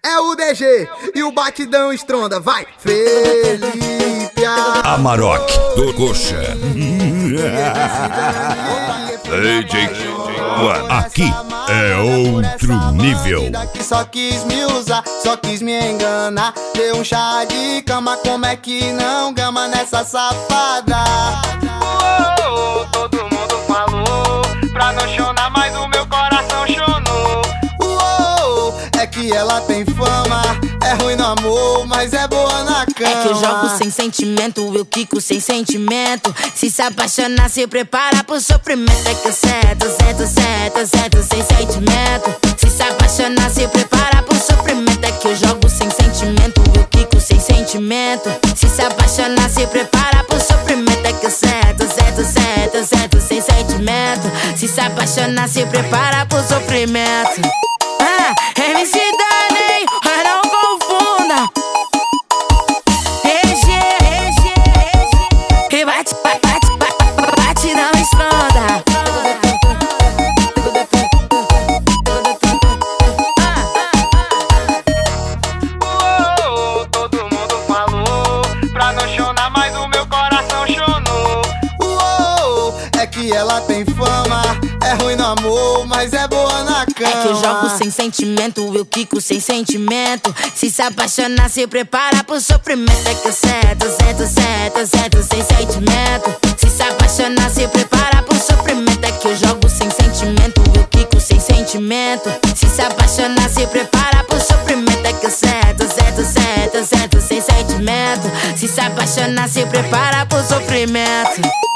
é o DG e o batidão estronda, vai! Felipe Amarok do Coxa. DJ aqui é outro nível. Que só quis me usar, só quis me enganar. Deu um chá de cama, como é que não gama nessa safada? Todo mundo falou pra não chorar, mas o meu coração chonou. É que ela tem fama, é ruim no amor, mas é boa na cama. É que eu jogo sem sentimento, eu quico sem sentimento. Se apaixonar, se prepara pro sofrimento. É que eu cedo sem sentimento. Se apaixonar, se prepara pro sofrimento. É que eu jogo sem sentimento, eu quico sem sentimento. Se apaixonar, se prepara pro sofrimento. É que eu cedo sem sentimento. Se apaixonar, se prepara pro sofrimento. MC Dani, mas não confunda. E bate, não estronda. Todo mundo falou pra não chorar, mas o meu coração chonou. É que ela tem fama, é ruim no amor, mas é boa na cama. É que eu jogo sem sentimento, eu quico sem sentimento. Se apaixonar, se prepara pro sofrimento. É que eu cedo sem sentimento. Se apaixonar, se prepara pro sofrimento. É que eu jogo sem sentimento, eu quico sem sentimento. Se apaixonar, se prepara pro sofrimento. É que eu cedo sem sentimento. Se apaixonar, se prepara pro sofrimento.